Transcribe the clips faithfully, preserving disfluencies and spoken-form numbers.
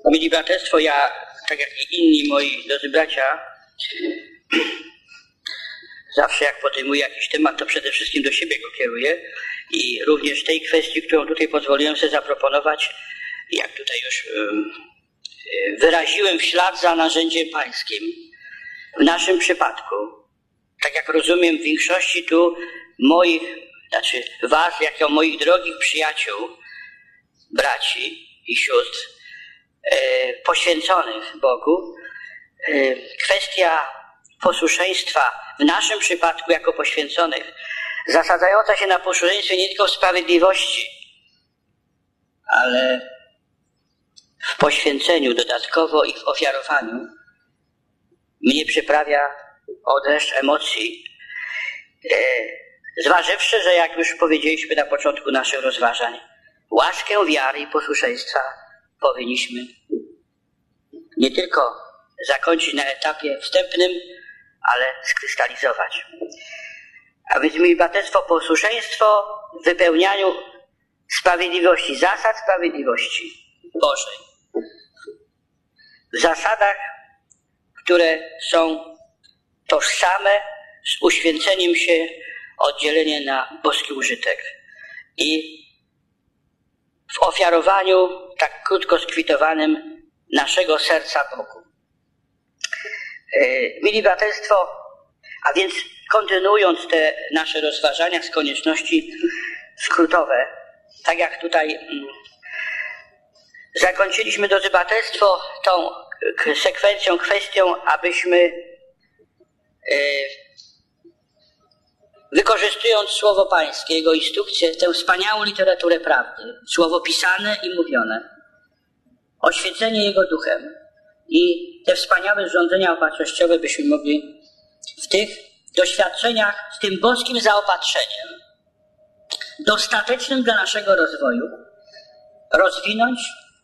Mili braterstwo, ja, tak jak i inni moi drodzy bracia, zawsze jak podejmuję jakiś temat, to przede wszystkim do siebie go kieruję i również tej kwestii, którą tutaj pozwoliłem sobie zaproponować, jak tutaj już wyraziłem w ślad za narzędziem pańskim. W naszym przypadku, tak jak rozumiem w większości tu moich, znaczy was, jak i moich drogich przyjaciół, braci i sióstr, e, poświęconych Bogu, e, kwestia posłuszeństwa w naszym przypadku jako poświęconych, zasadzająca się na posłuszeństwie nie tylko w sprawiedliwości, ale w poświęceniu dodatkowo i w ofiarowaniu, mnie przyprawia o dreszcz emocji, e, zważywszy, że jak już powiedzieliśmy na początku naszych rozważań, łaskę wiary i posłuszeństwa powinniśmy nie tylko zakończyć na etapie wstępnym, ale skrystalizować. A więc mi braterstwo, posłuszeństwo w wypełnianiu sprawiedliwości, zasad sprawiedliwości Bożej. W zasadach, które są tożsame z uświęceniem się, oddzielenie na boski użytek i w ofiarowaniu tak krótko skwitowanym naszego serca Bogu. Mili braterstwo, a więc kontynuując te nasze rozważania z konieczności skrótowe, tak jak tutaj mm, zakończyliśmy, drodzy braterstwo, tą sekwencją, kwestią, abyśmy yy, wykorzystując Słowo Pańskie, Jego instrukcję, tę wspaniałą literaturę prawdy, Słowo pisane i mówione, oświecenie Jego duchem i te wspaniałe zrządzenia opatrznościowe byśmy mogli w tych doświadczeniach z tym boskim zaopatrzeniem, dostatecznym dla naszego rozwoju, rozwinąć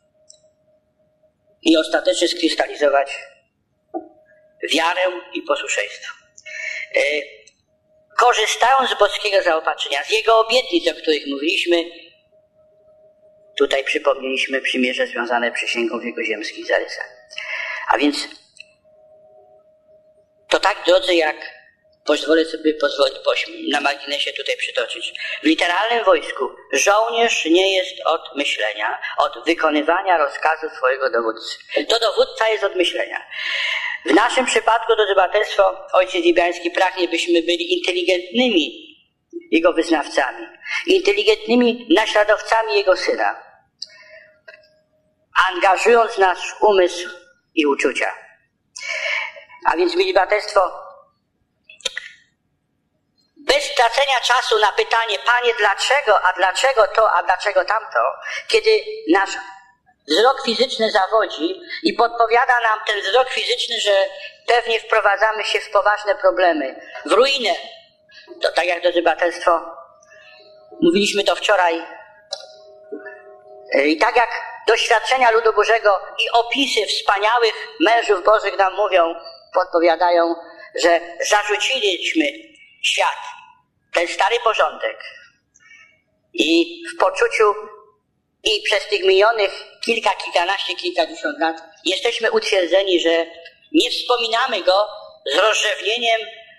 i ostatecznie skrystalizować wiarę i posłuszeństwo. Korzystając z boskiego zaopatrzenia, z Jego obietnic, o których mówiliśmy, tutaj przypomnieliśmy przymierze związane przysięgą w Jego ziemskich zarysach. A więc to tak, drodzy, jak pozwolę sobie pozwolić na marginesie tutaj przytoczyć. W literalnym wojsku żołnierz nie jest od myślenia, od wykonywania rozkazu swojego dowódcy. To dowódca jest od myślenia. W naszym przypadku, drodzy braterstwo, ojciec Libiański pragnie, byśmy byli inteligentnymi Jego wyznawcami, inteligentnymi naśladowcami Jego Syna, angażując nasz umysł i uczucia. A więc, mili braterstwo, bez stracenia czasu na pytanie, Panie, dlaczego, a dlaczego to, a dlaczego tamto, kiedy nasz wzrok fizyczny zawodzi i podpowiada nam ten wzrok fizyczny, że pewnie wprowadzamy się w poważne problemy, w ruinę. To tak jak, drodzy braterstwo, mówiliśmy to wczoraj, i tak jak doświadczenia ludu Bożego i opisy wspaniałych mężów Bożych nam mówią, podpowiadają, że zarzuciliśmy świat, ten stary porządek i w poczuciu i przez tych minionych kilka, kilkanaście, kilkadziesiąt lat jesteśmy utwierdzeni, że nie wspominamy go z rozrzewnieniem,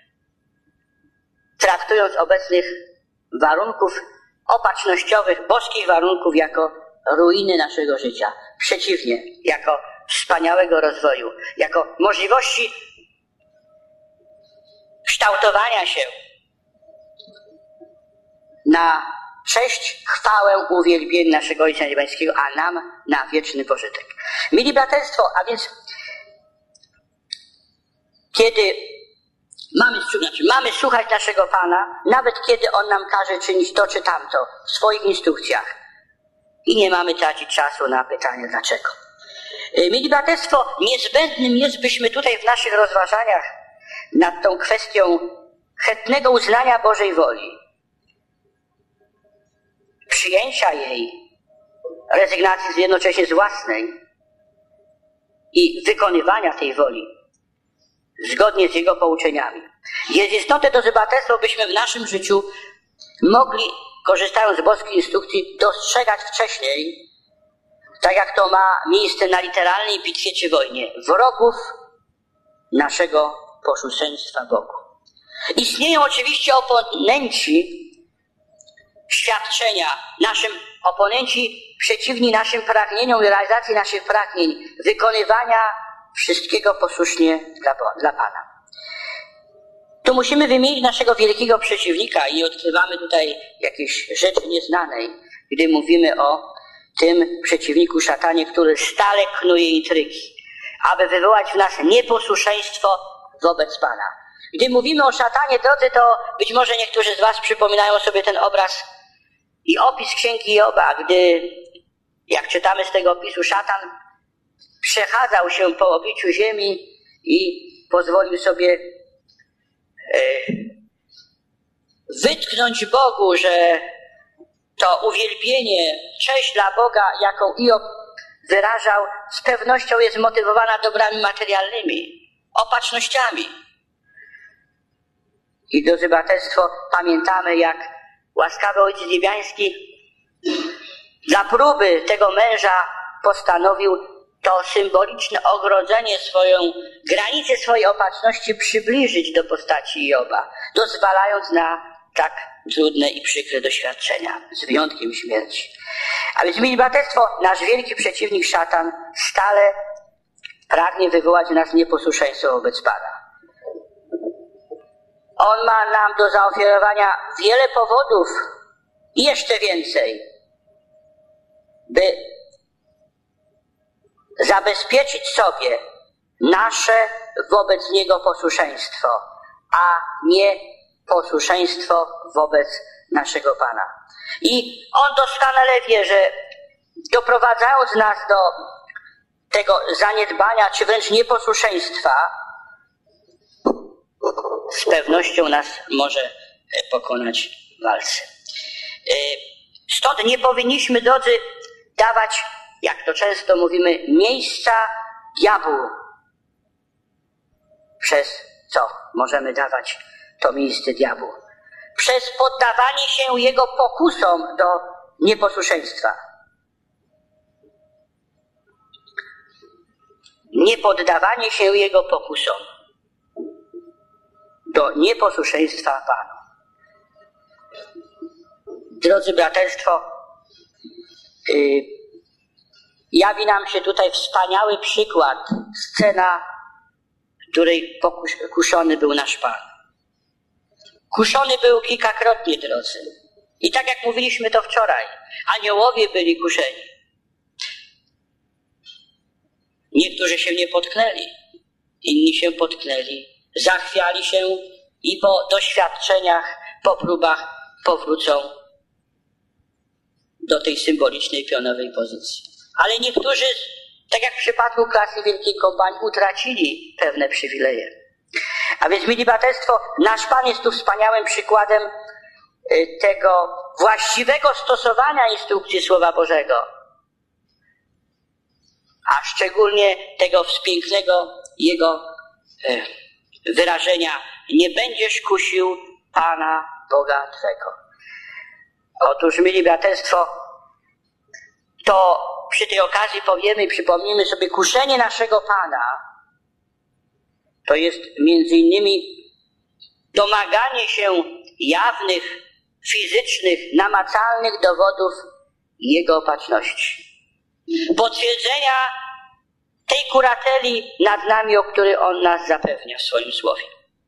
traktując obecnych warunków opatrznościowych, boskich warunków jako ruiny naszego życia. Przeciwnie, jako wspaniałego rozwoju, jako możliwości kształtowania się na cześć, chwałę, uwielbienie naszego Ojca Niebiańskiego, a nam na wieczny pożytek. Mili braterstwo, a więc kiedy mamy, znaczy, mamy słuchać naszego Pana, nawet kiedy On nam każe czynić to czy tamto w swoich instrukcjach i nie mamy tracić czasu na pytanie dlaczego. Mili braterstwo, niezbędnym jest, byśmy tutaj w naszych rozważaniach nad tą kwestią chętnego uznania Bożej woli, przyjęcia jej, rezygnacji jednocześnie z własnej i wykonywania tej woli zgodnie z Jego pouczeniami. Jest istotne, drodzy braterstwo, byśmy w naszym życiu mogli, korzystając z boskiej instrukcji, dostrzegać wcześniej tak jak to ma miejsce na literalnej bitwie czy wojnie, wrogów naszego posłuszeństwa Bogu. Istnieją oczywiście oponenci świadczenia, naszym oponenci przeciwni naszym pragnieniom i realizacji naszych pragnień, wykonywania wszystkiego posłusznie dla, dla Pana. Tu musimy wymienić naszego wielkiego przeciwnika i odkrywamy tutaj jakieś rzeczy nieznanej, gdy mówimy o tym przeciwniku szatanie, który stale knuje intrygi, aby wywołać w nas nieposłuszeństwo wobec Pana. Gdy mówimy o szatanie, drodzy, to być może niektórzy z was przypominają sobie ten obraz i opis księgi Joba, gdy, jak czytamy z tego opisu, szatan przechadzał się po obliczu ziemi i pozwolił sobie e, wytknąć Bogu, że to uwielbienie, cześć dla Boga, jaką Job wyrażał, z pewnością jest motywowana dobrami materialnymi, opatrznościami. I drodzy braterstwo, pamiętamy, jak łaskawy Ojciec Niebiański dla próby tego męża postanowił to symboliczne ogrodzenie, swoją granicę swojej opatrzności przybliżyć do postaci Joba, dozwalając na tak trudne i przykre doświadczenia, z wyjątkiem śmierci. A więc, mili braterstwo, nasz wielki przeciwnik szatan stale pragnie wywołać w nas nieposłuszeństwo wobec Pana. On ma nam do zaoferowania wiele powodów i jeszcze więcej, by zabezpieczyć sobie nasze wobec Niego posłuszeństwo, a nie posłuszeństwo wobec naszego Pana. I On doskonale wie, że doprowadzając nas do tego zaniedbania, czy wręcz nieposłuszeństwa, z pewnością nas może pokonać w walce. Stąd nie powinniśmy, drodzy, dawać, jak to często mówimy, miejsca diabłu. Przez co możemy dawać to miejsce diabłu? Przez poddawanie się jego pokusom do nieposłuszeństwa. Niepoddawanie się jego pokusom do nieposłuszeństwa Panu. Drodzy braterstwo, yy, jawi nam się tutaj wspaniały przykład, scena, w której kuszony był nasz Pan. Kuszony był kilkakrotnie, drodzy. I tak jak mówiliśmy to wczoraj, aniołowie byli kuszeni. Niektórzy się nie potknęli, inni się potknęli, zachwiali się i po doświadczeniach, po próbach powrócą do tej symbolicznej pionowej pozycji. Ale niektórzy, tak jak w przypadku klasy Wielkiej Kompanii, utracili pewne przywileje. A więc, mili braterstwo, nasz Pan jest tu wspaniałym przykładem tego właściwego stosowania instrukcji Słowa Bożego, a szczególnie tego wspięknego Jego wyrażenia: nie będziesz kusił Pana Boga Twego. Otóż, mili braterstwo, to przy tej okazji powiemy i przypomnimy sobie, kuszenie naszego Pana to jest między innymi domaganie się jawnych, fizycznych, namacalnych dowodów Jego opatrzności. Potwierdzenia tej kurateli nad nami, o której On nas zapewnia w swoim słowie.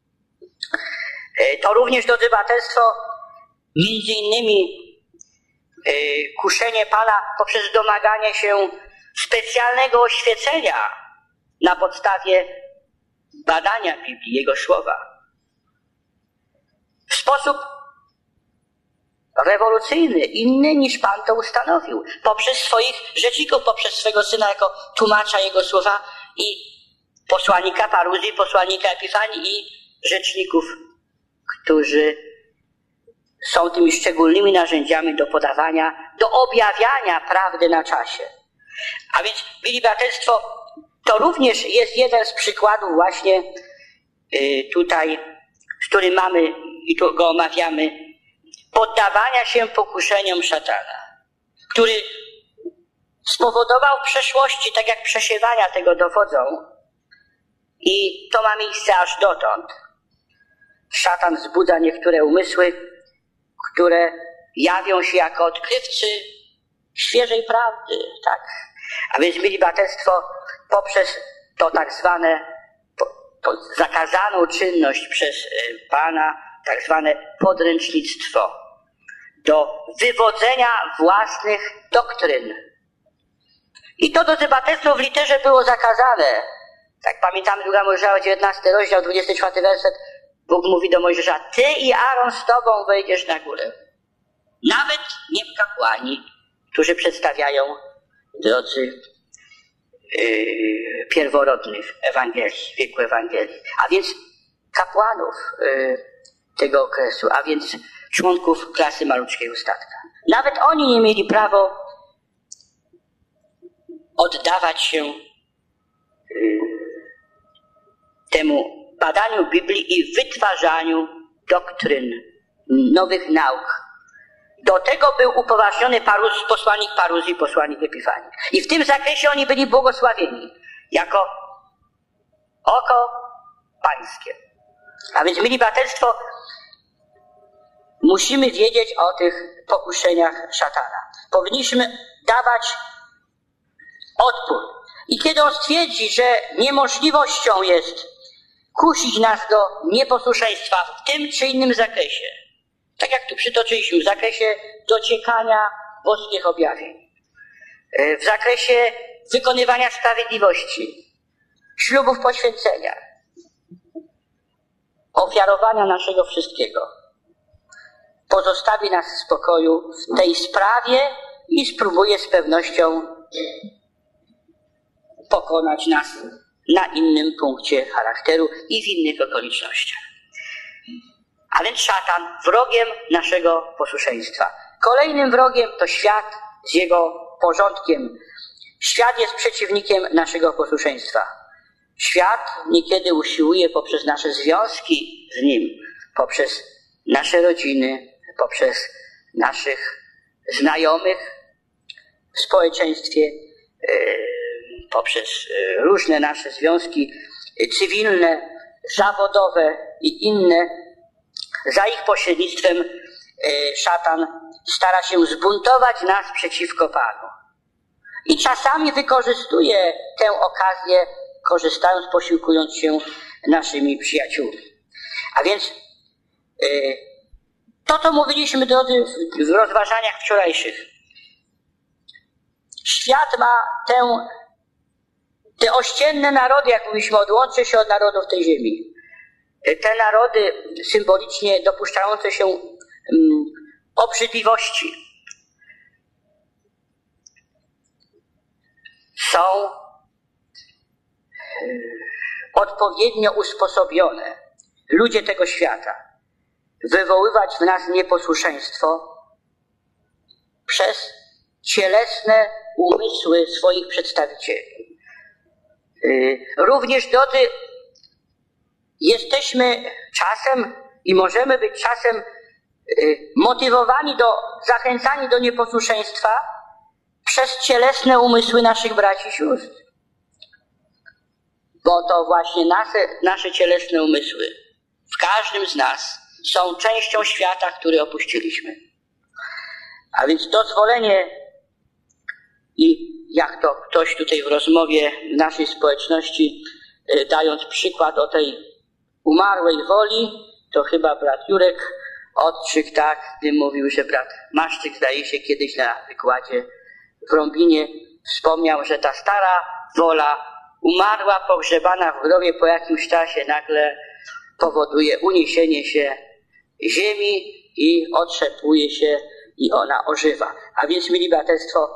To również, drodzy braterstwo, między innymi kuszenie Pana poprzez domaganie się specjalnego oświecenia na podstawie badania Biblii, Jego Słowa. W sposób rewolucyjny, inny niż Pan to ustanowił. Poprzez swoich rzeczników, poprzez swego Syna jako tłumacza Jego Słowa i posłannika Paruzji, posłannika Epifanii i rzeczników, którzy są tymi szczególnymi narzędziami do podawania, do objawiania prawdy na czasie. A więc, mili braterstwo, to również jest jeden z przykładów właśnie y, tutaj, z którym mamy i tu go omawiamy, poddawania się pokuszeniom szatana, który spowodował w przeszłości, tak jak przesiewania tego dowodzą, i to ma miejsce aż dotąd. Szatan wzbudza niektóre umysły, które jawią się jako odkrywcy świeżej prawdy, tak? A więc mieli braterstwo poprzez to tak zwane po, po zakazaną czynność przez Pana, tak zwane podręcznictwo do wywodzenia własnych doktryn. I to drodzy braterstwo w literze było zakazane. Tak pamiętamy druga Mojżeszowa, dziewiętnasty rozdział, dwudziesty czwarty werset. Bóg mówi do Mojżesza: ty i Aaron z tobą wejdziesz na górę. Nawet nie kapłani, którzy przedstawiają, drodzy, yy, pierworodnych Ewangelii, wieku Ewangelii. A więc kapłanów yy, tego okresu, a więc członków klasy maluczkiego statka. Nawet oni nie mieli prawa oddawać się yy, temu badaniu Biblii i wytwarzaniu doktryn, nowych nauk. Do tego był upoważniony Paruz, posłannik Paruz i posłannik Epifanii. I w tym zakresie oni byli błogosławieni jako oko pańskie. A więc, mieli braterstwo, musimy wiedzieć o tych pokuszeniach szatana. Powinniśmy dawać odpór. I kiedy on stwierdzi, że niemożliwością jest kusić nas do nieposłuszeństwa w tym czy innym zakresie, tak jak tu przytoczyliśmy, w zakresie dociekania boskich objawień, w zakresie wykonywania sprawiedliwości, ślubów poświęcenia, ofiarowania naszego wszystkiego, pozostawi nas w spokoju w tej sprawie i spróbuje z pewnością pokonać nas na innym punkcie charakteru i w innych okolicznościach. A więc szatan wrogiem naszego posłuszeństwa. Kolejnym wrogiem to świat z jego porządkiem. Świat jest przeciwnikiem naszego posłuszeństwa. Świat niekiedy usiłuje poprzez nasze związki z nim, poprzez nasze rodziny, poprzez naszych znajomych w społeczeństwie, poprzez różne nasze związki cywilne, zawodowe i inne. Za ich pośrednictwem szatan stara się zbuntować nas przeciwko Panu. I czasami wykorzystuje tę okazję, korzystając, posiłkując się naszymi przyjaciółmi. A więc to, co mówiliśmy, drodzy, w rozważaniach wczorajszych. Świat ma tę, te ościenne narody, jak mówiliśmy, odłączy się od narodów tej ziemi. Te narody symbolicznie dopuszczające się um, obrzydliwości są odpowiednio usposobione, ludzie tego świata, wywoływać w nas nieposłuszeństwo przez cielesne umysły swoich przedstawicieli. Również, drodzy, jesteśmy czasem i możemy być czasem motywowani do, zachęcani do nieposłuszeństwa przez cielesne umysły naszych braci i sióstr. Bo to właśnie nasze, nasze cielesne umysły w każdym z nas są częścią świata, który opuściliśmy. A więc dozwolenie i jak to ktoś tutaj w rozmowie w naszej społeczności, dając przykład o tej umarłej woli, to chyba brat Jurek Odczyk, tak, gdy mówił, że brat Maszczyk, zdaje się, kiedyś na wykładzie w Rąbinie wspomniał, że ta stara wola umarła, pogrzebana w grobie, po jakimś czasie nagle powoduje uniesienie się ziemi i otrzepuje się i ona ożywa. A więc, mieli braterstwo,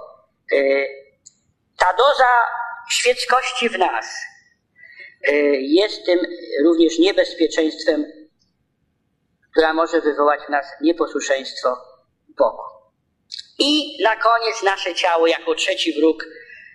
ta doza świeckości w nas jest tym również niebezpieczeństwem, która może wywołać w nas nieposłuszeństwo Bogu. I na koniec nasze ciało jako trzeci wróg,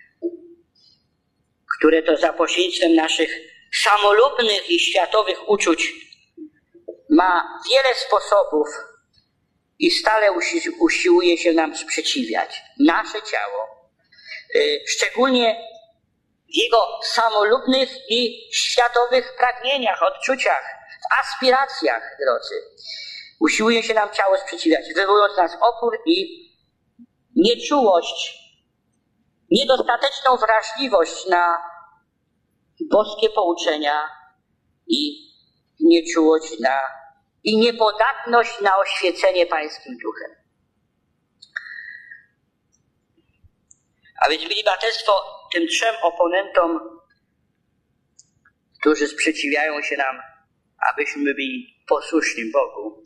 które to za pośrednictwem naszych samolubnych i światowych uczuć ma wiele sposobów i stale usi- usiłuje się nam sprzeciwiać. Nasze ciało szczególnie w jego samolubnych i światowych pragnieniach, odczuciach, w aspiracjach, drodzy. Usiłuje się nam ciało sprzeciwiać, wywołując nas opór i nieczułość, niedostateczną wrażliwość na boskie pouczenia i nieczułość na i niepodatność na oświecenie Pańskim Duchem. A więc, mili braterstwo, tym trzem oponentom, którzy sprzeciwiają się nam, abyśmy byli posłuszni Bogu,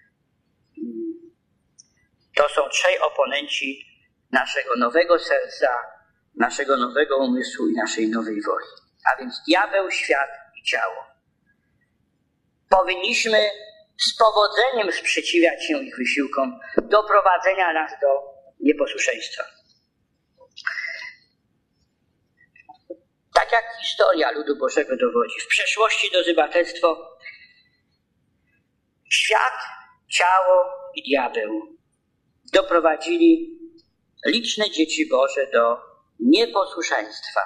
to są trzej oponenci naszego nowego serca, naszego nowego umysłu i naszej nowej woli. A więc diabeł, świat i ciało. Powinniśmy z powodzeniem sprzeciwiać się ich wysiłkom doprowadzenia nas do nieposłuszeństwa. Tak jak historia ludu Bożego dowodzi, w przeszłości, drodzy braterstwo, świat, ciało i diabeł doprowadzili liczne dzieci Boże do nieposłuszeństwa.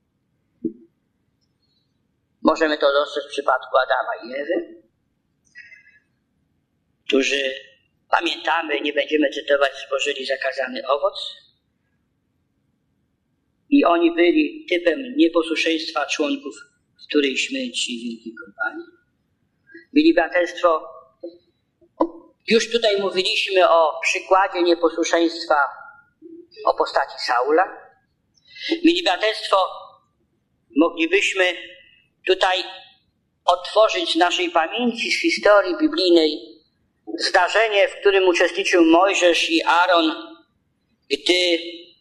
Możemy to dostrzec w przypadku Adama i Ewy, którzy, pamiętamy, nie będziemy cytować, spożyli zakazany owoc i oni byli typem nieposłuszeństwa członków którejś męci wielkiej kompanii. Mili braterstwo, już tutaj mówiliśmy o przykładzie nieposłuszeństwa o postaci Saula. Mili braterstwo, moglibyśmy tutaj otworzyć w naszej pamięci z historii biblijnej zdarzenie, w którym uczestniczył Mojżesz i Aaron, gdy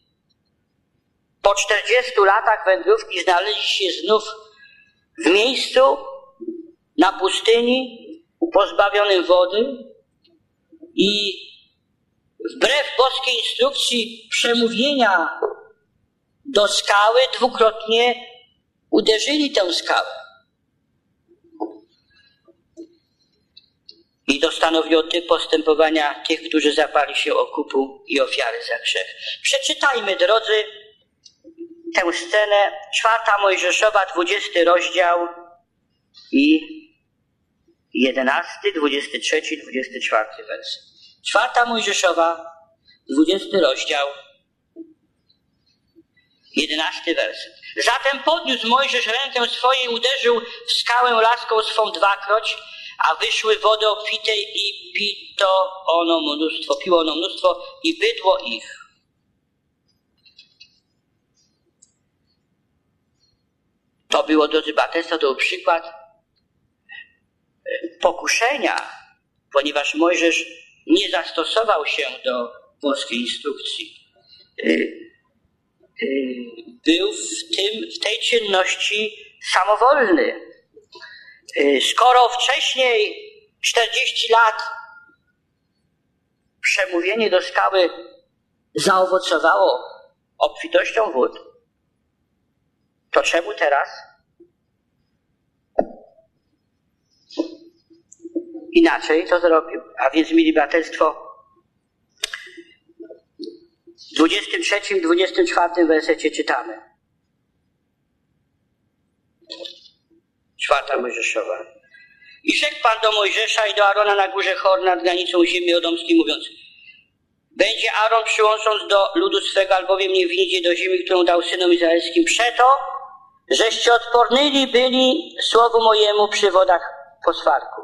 po czterdziestu latach wędrówki znaleźli się znów w miejscu na pustyni pozbawionym wody i wbrew boskiej instrukcji przemówienia do skały dwukrotnie uderzyli tę skałę. I to stanowiło typ postępowania tych, którzy zapali się okupu i ofiary za grzech. Przeczytajmy, drodzy, tę scenę, czwarta Mojżeszowa, dwudziesty rozdział i jedenasty, dwudziesty trzeci, dwudziesty czwarty werset. Czwarta Mojżeszowa, dwudziesty rozdział, jedenasty werset. Zatem podniósł Mojżesz rękę swoją i uderzył w skałę laską swą dwakroć, a wyszły wody obfite i pito ono mnóstwo, piło ono mnóstwo i bydło ich. To było, drodzy braterstwo, to był przykład pokuszenia, ponieważ Mojżesz nie zastosował się do boskiej instrukcji. Był w tym, w tej czynności samowolny. Skoro wcześniej czterdzieści lat przemówienie do skały zaowocowało obfitością wód, to czemu teraz inaczej to zrobił? A więc, mili braterstwo, w dwudziestym trzecim, dwudziestym czwartym wersecie czytamy. Czwarta Mojżeszowa. I rzekł Pan do Mojżesza i do Arona na górze Hor nad granicą ziemi Edomskiej, mówiąc: będzie Aaron przyłącząc do ludu swego, albowiem nie wniedzie do ziemi, którą dał synom izraelskim, przeto, żeście odpornyli byli słowu mojemu przy wodach poswarku.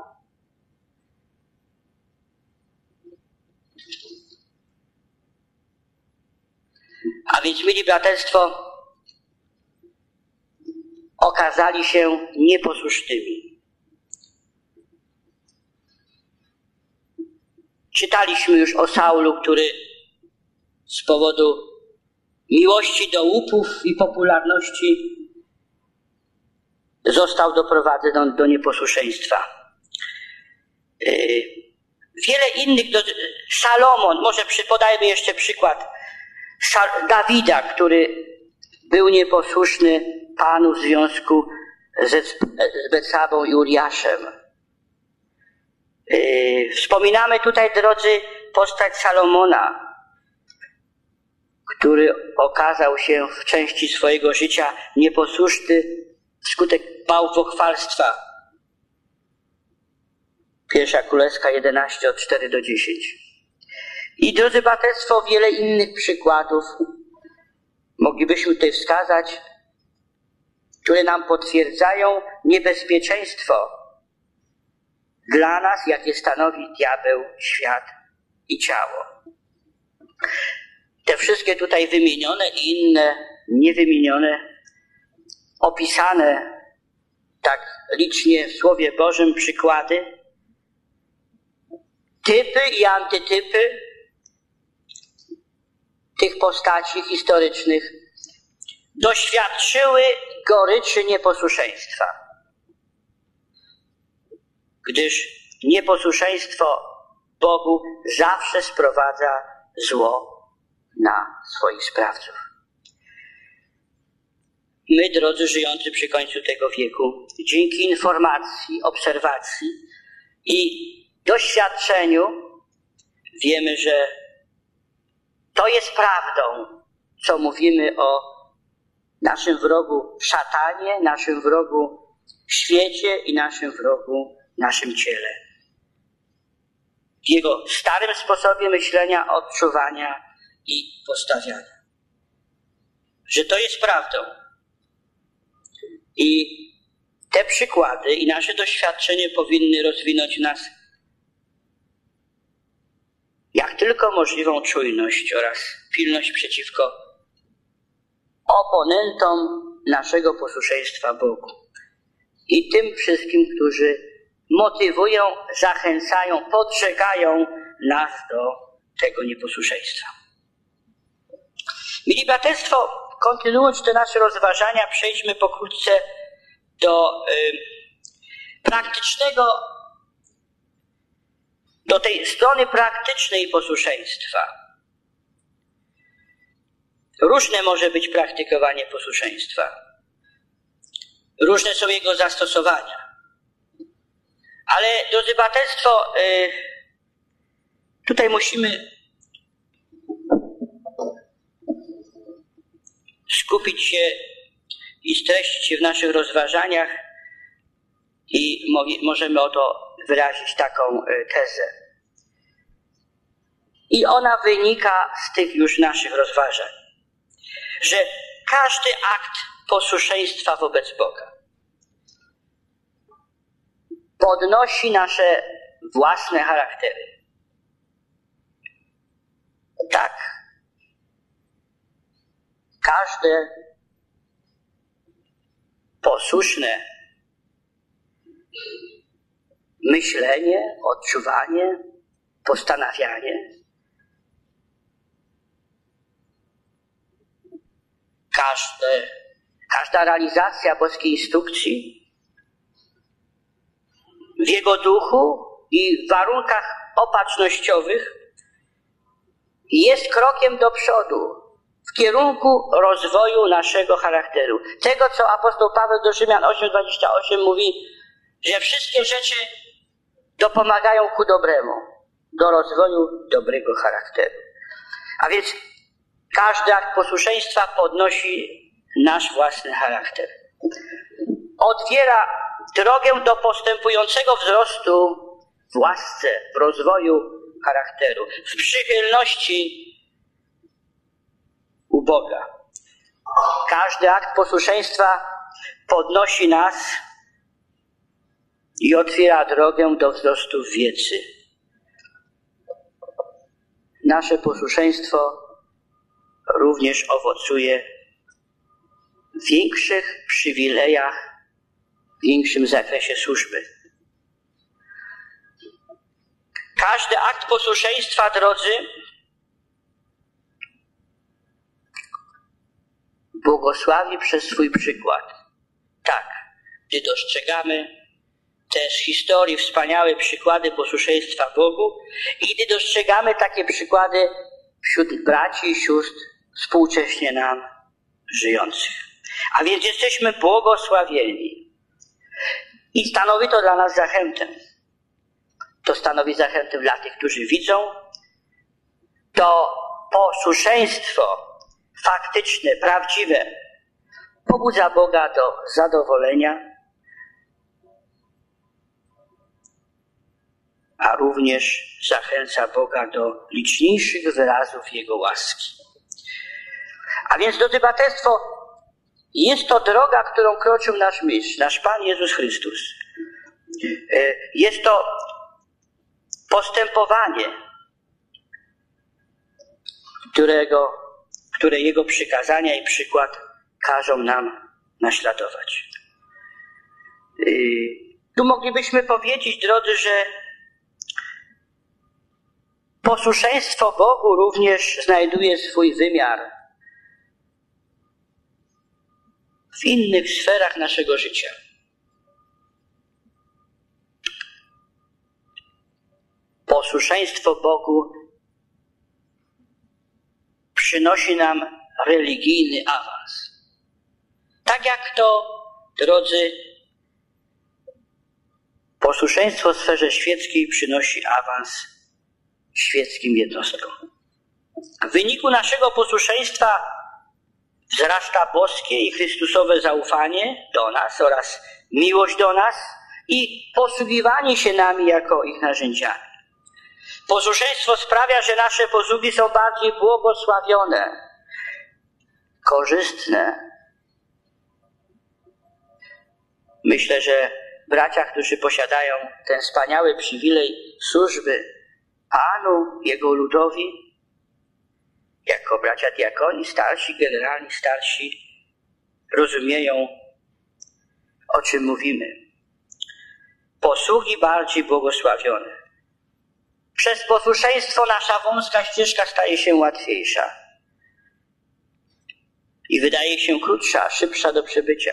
A więc, mili braterstwo, okazali się nieposłusznymi. Czytaliśmy już o Saulu, który z powodu miłości do łupów i popularności został doprowadzony do nieposłuszeństwa. Wiele innych, do, Salomon, może podajmy jeszcze przykład Dawida, który był nieposłuszny Panu w związku ze, z Betsabą i Uriaszem. Wspominamy tutaj, drodzy, postać Salomona, który okazał się w części swojego życia nieposłuszny wskutek bałwochwalstwa. Pierwsza Królewska jedenaście, od czterech do dziesięciu. I drodzy braterstwo, wiele innych przykładów moglibyśmy tutaj wskazać, które nam potwierdzają niebezpieczeństwo dla nas, jakie stanowi diabeł, świat i ciało. Te wszystkie tutaj wymienione i inne niewymienione, opisane tak licznie w Słowie Bożym przykłady, typy i antytypy tych postaci historycznych doświadczyły goryczy nieposłuszeństwa. Gdyż nieposłuszeństwo Bogu zawsze sprowadza zło na swoich sprawców. My, drodzy żyjący przy końcu tego wieku, dzięki informacji, obserwacji i doświadczeniu wiemy, że to jest prawdą, co mówimy o naszym wrogu szatanie, naszym wrogu świecie i naszym wrogu naszym ciele. W jego starym sposobie myślenia, odczuwania i postawiania. Że to jest prawdą. I te przykłady i nasze doświadczenie powinny rozwinąć nas jak tylko możliwą czujność oraz pilność przeciwko oponentom naszego posłuszeństwa Bogu. I tym wszystkim, którzy motywują, zachęcają, podżegają nas do tego nieposłuszeństwa. Mili braterstwo, kontynuując te nasze rozważania, przejdźmy pokrótce do y, praktycznego, do tej strony praktycznej posłuszeństwa. Różne może być praktykowanie posłuszeństwa. Różne są jego zastosowania. Ale, drodzy braterstwo, y, tutaj musimy skupić się i streścić się w naszych rozważaniach i mo- możemy oto wyrazić taką y, tezę. I ona wynika z tych już naszych rozważań, że każdy akt posłuszeństwa wobec Boga podnosi nasze własne charaktery. Tak. Każde posłuszne myślenie, odczuwanie, postanawianie każde, każda realizacja boskiej instrukcji w Jego duchu i w warunkach opatrznościowych jest krokiem do przodu w kierunku rozwoju naszego charakteru. Tego, co apostoł Paweł do Rzymian osiem, dwadzieścia osiem mówi, że wszystkie rzeczy dopomagają ku dobremu, do rozwoju dobrego charakteru. A więc każdy akt posłuszeństwa podnosi nasz własny charakter. Otwiera drogę do postępującego wzrostu w łasce, w rozwoju charakteru, w przychylności u Boga. Każdy akt posłuszeństwa podnosi nas i otwiera drogę do wzrostu w wiedzy. Nasze posłuszeństwo również owocuje w większych przywilejach, w większym zakresie służby. Każdy akt posłuszeństwa, drodzy, błogosławi przez swój przykład. Tak, gdy dostrzegamy te z historii wspaniałe przykłady posłuszeństwa Bogu i gdy dostrzegamy takie przykłady wśród braci i sióstr współcześnie nam żyjących. A więc jesteśmy błogosławieni. I stanowi to dla nas zachętę. To stanowi zachętę dla tych, którzy widzą to posłuszeństwo faktyczne, prawdziwe, pobudza Boga do zadowolenia, a również zachęca Boga do liczniejszych wyrazów Jego łaski. A więc, drodzy braterstwo, jest to droga, którą kroczył nasz mistrz, nasz Pan Jezus Chrystus. Jest to postępowanie, którego, które Jego przykazania i przykład każą nam naśladować. Tu moglibyśmy powiedzieć, drodzy, że posłuszeństwo Bogu również znajduje swój wymiar w innych sferach naszego życia. Posłuszeństwo Bogu przynosi nam religijny awans. Tak jak to, drodzy, posłuszeństwo w sferze świeckiej przynosi awans świeckim jednostkom. W wyniku naszego posłuszeństwa wzrasta boskie i Chrystusowe zaufanie do nas oraz miłość do nas i posługiwanie się nami jako ich narzędziami. Posłuszeństwo sprawia, że nasze posługi są bardziej błogosławione, korzystne. Myślę, że bracia, którzy posiadają ten wspaniały przywilej służby Panu, Jego ludowi, jako bracia diakoni, starsi, generalni starsi, rozumieją, o czym mówimy. Posługi bardziej błogosławione. Przez posłuszeństwo nasza wąska ścieżka staje się łatwiejsza i wydaje się krótsza, szybsza do przebycia.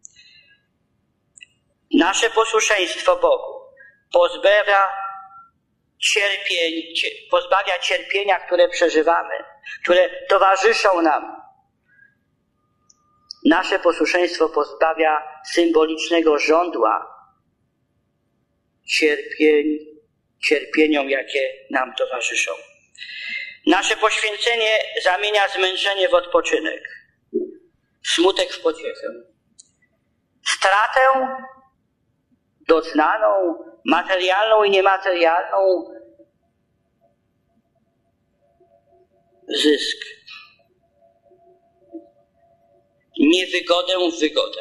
Nasze posłuszeństwo Bogu pozbawia cierpień, pozbawia cierpienia, które przeżywamy, które towarzyszą nam. Nasze posłuszeństwo pozbawia symbolicznego żądła cierpień, cierpieniom, jakie nam towarzyszą. Nasze poświęcenie zamienia zmęczenie w odpoczynek, smutek w pociechę, stratę doznaną, materialną i niematerialną, zysk, niewygodę w wygodę,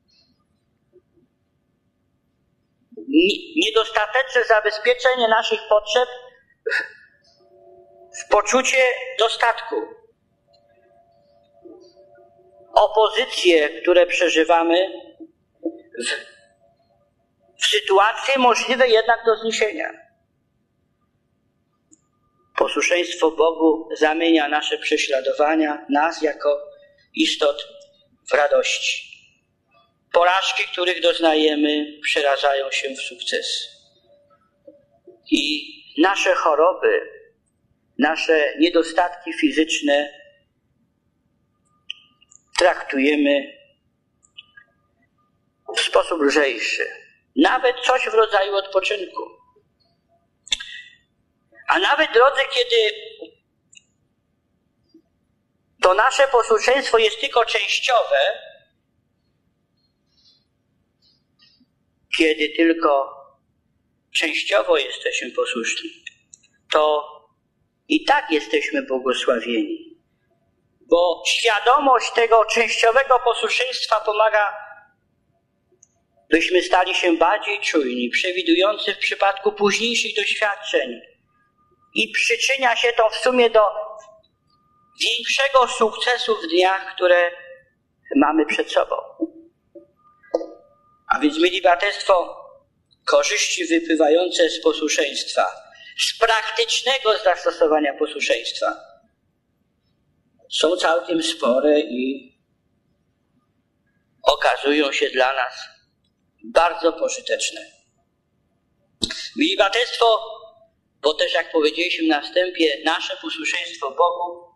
niedostateczne zabezpieczenie naszych potrzeb w poczucie dostatku, opozycje, które przeżywamy w, w sytuacji możliwej jednak do zniesienia. Posłuszeństwo Bogu zamienia nasze prześladowania, nas jako istot, w radości. Porażki, których doznajemy, przeradzają się w sukces. I nasze choroby, nasze niedostatki fizyczne traktujemy w sposób lżejszy. Nawet coś w rodzaju odpoczynku. A nawet, drodzy, kiedy to nasze posłuszeństwo jest tylko częściowe, kiedy tylko częściowo jesteśmy posłuszni, to i tak jesteśmy błogosławieni. Bo świadomość tego częściowego posłuszeństwa pomaga, byśmy stali się bardziej czujni, przewidujący w przypadku późniejszych doświadczeń i przyczynia się to w sumie do większego sukcesu w dniach, które mamy przed sobą. A więc, mieli braterstwo, korzyści wypływające z posłuszeństwa, z praktycznego zastosowania posłuszeństwa są całkiem spore i okazują się dla nas bardzo pożyteczne. Mieli braterstwo, bo też jak powiedzieliśmy na wstępie, nasze posłuszeństwo Bogu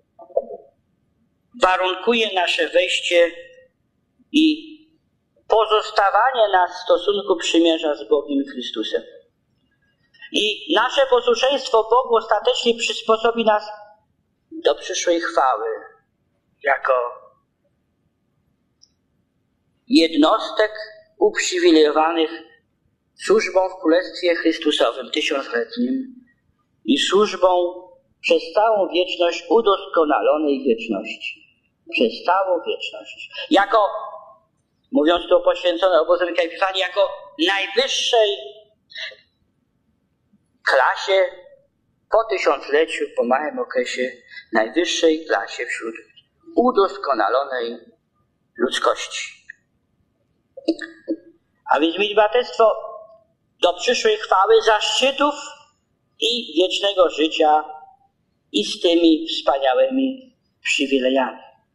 warunkuje nasze wejście i pozostawanie nas w stosunku przymierza z Bogiem i Chrystusem. I nasze posłuszeństwo Bogu ostatecznie przysposobi nas do przyszłej chwały, jako jednostek uprzywilejowanych służbą w Królestwie Chrystusowym tysiącletnim i służbą przez całą wieczność udoskonalonej wieczności. Przez całą wieczność. Jako, mówiąc tu o poświęconej obozom Epifanii, jako najwyższej klasie po tysiącleciu, po małym okresie, najwyższej klasie wśród udoskonalonej ludzkości. A więc, mili braterstwo, do przyszłej chwały, zaszczytów i wiecznego życia i z tymi wspaniałymi przywilejami.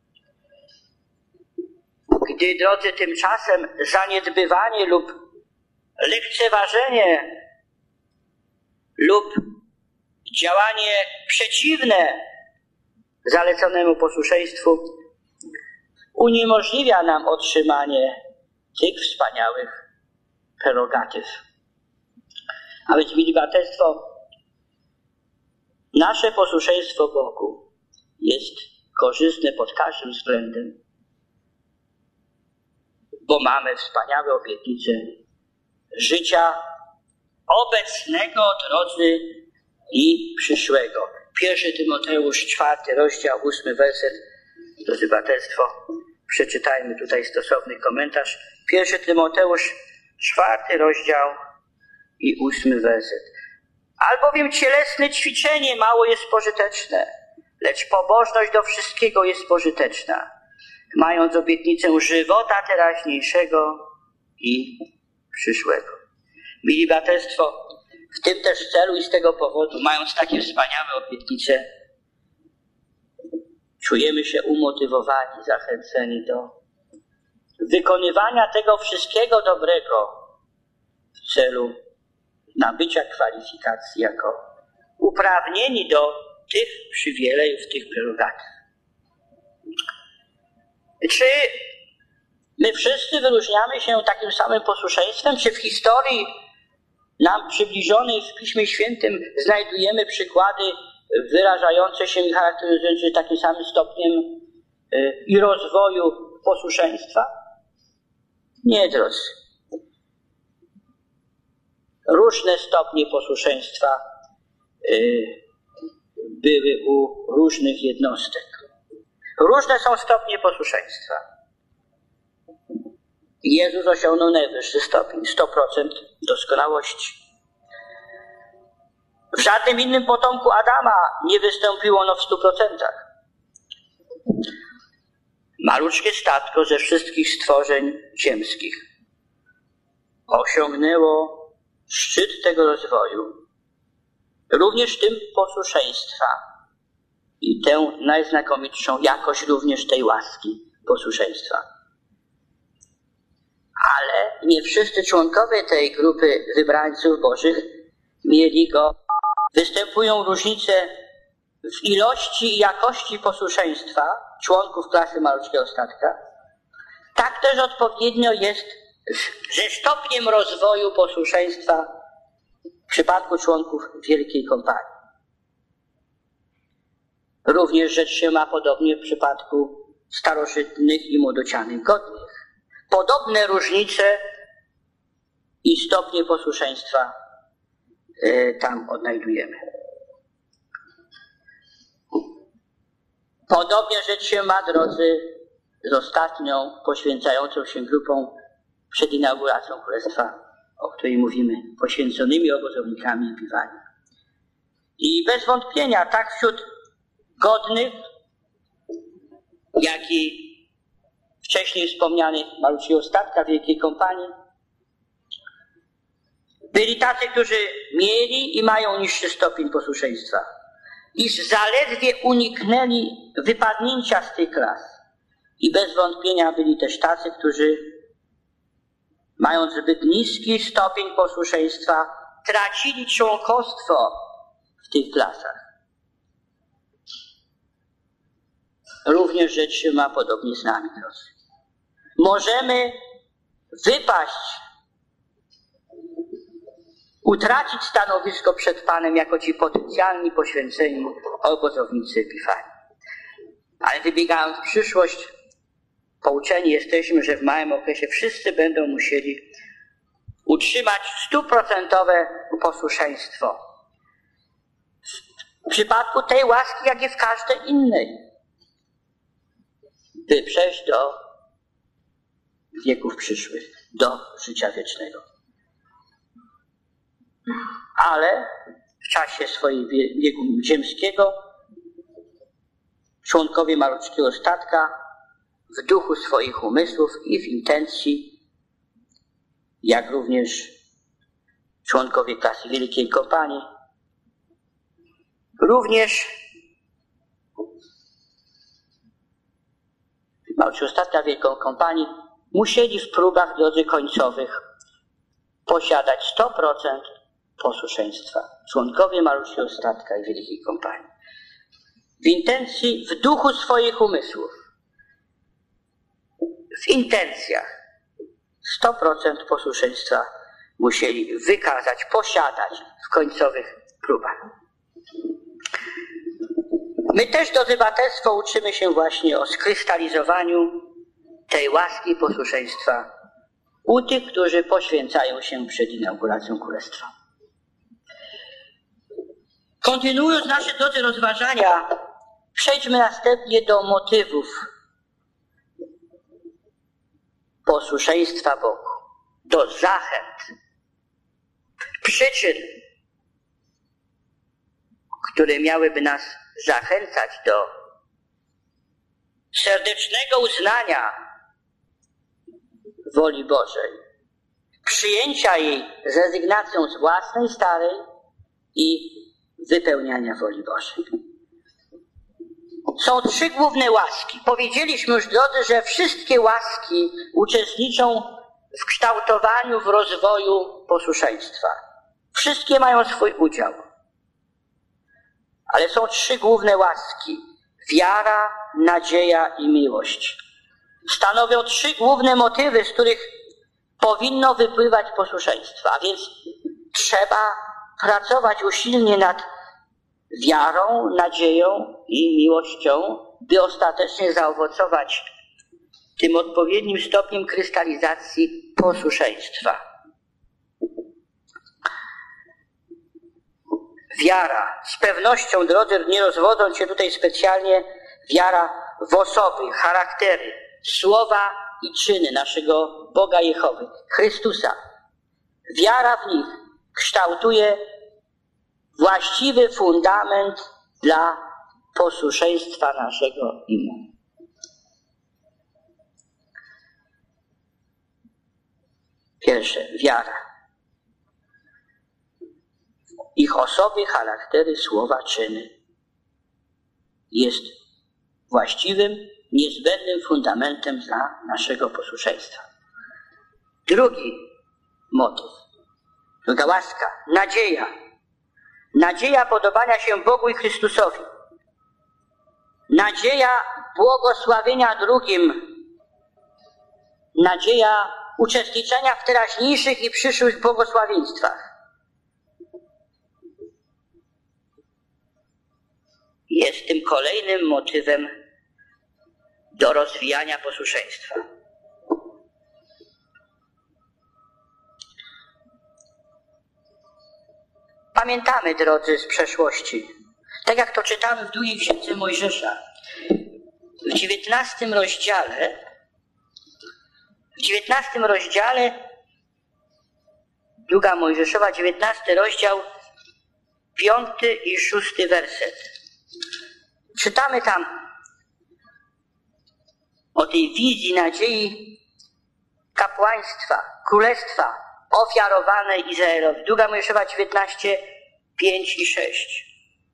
Gdy, drodzy, tymczasem zaniedbywanie lub lekceważenie lub działanie przeciwne zaleconemu posłuszeństwu uniemożliwia nam otrzymanie tych wspaniałych prerogatyw. A więc, mili braterstwo, nasze posłuszeństwo Bogu jest korzystne pod każdym względem, bo mamy wspaniałe obietnice życia obecnego, drodzy, i przyszłego. Pierwszy Tymoteusz, czwarty rozdział, ósmy werset. Drodzy braterstwo, przeczytajmy tutaj stosowny komentarz. Pierwszy Tymoteusz, czwarty rozdział i ósmy werset. Albowiem cielesne ćwiczenie mało jest pożyteczne, lecz pobożność do wszystkiego jest pożyteczna, mając obietnicę żywota teraźniejszego i przyszłego. Mili braterstwo, w tym też celu i z tego powodu, mając takie wspaniałe obietnice, czujemy się umotywowani, zachęceni do wykonywania tego wszystkiego dobrego w celu nabycia kwalifikacji jako uprawnieni do tych przywilejów, tych prerogatyw. Czy my wszyscy wyróżniamy się takim samym posłuszeństwem? Czy w historii nam przybliżonej w Piśmie Świętym znajdujemy przykłady wyrażające się i charakteryzujące takim samym stopniem i rozwoju posłuszeństwa? Nie, drodzy. Różne stopnie posłuszeństwa były u różnych jednostek. Różne są stopnie posłuszeństwa. Jezus osiągnął najwyższy stopień, sto procent doskonałości. W żadnym innym potomku Adama nie wystąpiło ono w stu procentach. Maluczkie statko ze wszystkich stworzeń ziemskich osiągnęło szczyt tego rozwoju, również tym posłuszeństwa i tę najznakomitszą jakość również tej łaski posłuszeństwa. Ale nie wszyscy członkowie tej grupy wybrańców Bożych mieli go. Występują różnice w ilości i jakości posłuszeństwa członków klasy maluczkiego statka. Tak też odpowiednio jest ze stopniem rozwoju posłuszeństwa w przypadku członków Wielkiej Kompanii. Również rzecz się ma podobnie w przypadku starożytnych i młodocianych godnych. Podobne różnice i stopnie posłuszeństwa y, tam odnajdujemy. Podobnie rzecz się ma, drodzy, z ostatnią poświęcającą się grupą przed inauguracją Królestwa, o której mówimy, poświęconymi obozownikami Epifanii. I bez wątpienia tak wśród godnych, jak i wcześniej wspomnianych malutkiego statka Wielkiej Kompanii, byli tacy, którzy mieli i mają niższy stopień posłuszeństwa, iż zaledwie uniknęli wypadnięcia z tych klas. I bez wątpienia byli też tacy, którzy mając zbyt niski stopień posłuszeństwa, tracili członkostwo w tych klasach. Również rzecz się ma podobnie z nami, drodzy. Możemy wypaść, utracić stanowisko przed Panem jako ci potencjalni poświęceni obozownicy Epifanii. Ale wybiegając w przyszłość, pouczeni jesteśmy, że w małym okresie wszyscy będą musieli utrzymać stuprocentowe posłuszeństwo. W przypadku tej łaski, jak i w każdej innej, by przejść do wieków przyszłych, do życia wiecznego. Ale w czasie swojego wieku ziemskiego członkowie malutkiego statka w duchu swoich umysłów i w intencji, jak również członkowie klasy Wielkiej Kompanii, również malutkiego statka Wielką Kompanii musieli w próbach w drodze końcowych posiadać sto procent posłuszeństwa. Członkowie malutkiego statka i Wielkiej Kompanii. W intencji, w duchu swoich umysłów, w intencjach sto procent posłuszeństwa musieli wykazać, posiadać w końcowych próbach. My też, drodzy braterstwo, uczymy się właśnie o skrystalizowaniu tej łaski i posłuszeństwa u tych, którzy poświęcają się przed inauguracją Królestwa. Kontynuując nasze, drodzy, rozważania, przejdźmy następnie do motywów posłuszeństwa Bogu, do zachęt, przyczyn, które miałyby nas zachęcać do serdecznego uznania woli Bożej, przyjęcia jej z rezygnacją z własnej starej i wypełniania woli Bożej. Są trzy główne łaski. Powiedzieliśmy już, drodzy, że wszystkie łaski uczestniczą w kształtowaniu, w rozwoju posłuszeństwa. Wszystkie mają swój udział. Ale są trzy główne łaski. Wiara, nadzieja i miłość. Stanowią trzy główne motywy, z których powinno wypływać posłuszeństwo. A więc trzeba pracować usilnie nad wiarą, nadzieją i miłością, by ostatecznie zaowocować tym odpowiednim stopniem krystalizacji posłuszeństwa. Wiara, z pewnością, drodzy, nie rozwodząc się tutaj specjalnie, wiara w osoby, charaktery, słowa i czyny naszego Boga Jehowy, Chrystusa. Wiara w nich kształtuje właściwy fundament dla posłuszeństwa naszego Mu. Pierwsze, wiara. Ich osoby, charaktery, słowa, czyny jest właściwym, niezbędnym fundamentem dla naszego posłuszeństwa. Drugi motyw, druga łaska, nadzieja. Nadzieja podobania się Bogu i Chrystusowi. Nadzieja błogosławienia drugim. Nadzieja uczestniczenia w teraźniejszych i przyszłych błogosławieństwach. Jest tym kolejnym motywem do rozwijania posłuszeństwa. Pamiętamy, drodzy, z przeszłości, tak jak to czytamy w drugiej księdze Mojżesza, w dziewiętnastym rozdziale, w dziewiętnastym rozdziale, druga Mojżeszowa, dziewiętnasty rozdział, piąty i szósty werset. Czytamy tam o tej wizji nadziei kapłaństwa, królestwa ofiarowanej Izraelowi. Druga Mojżeszowa dziewiętnaście, pięć i sześć.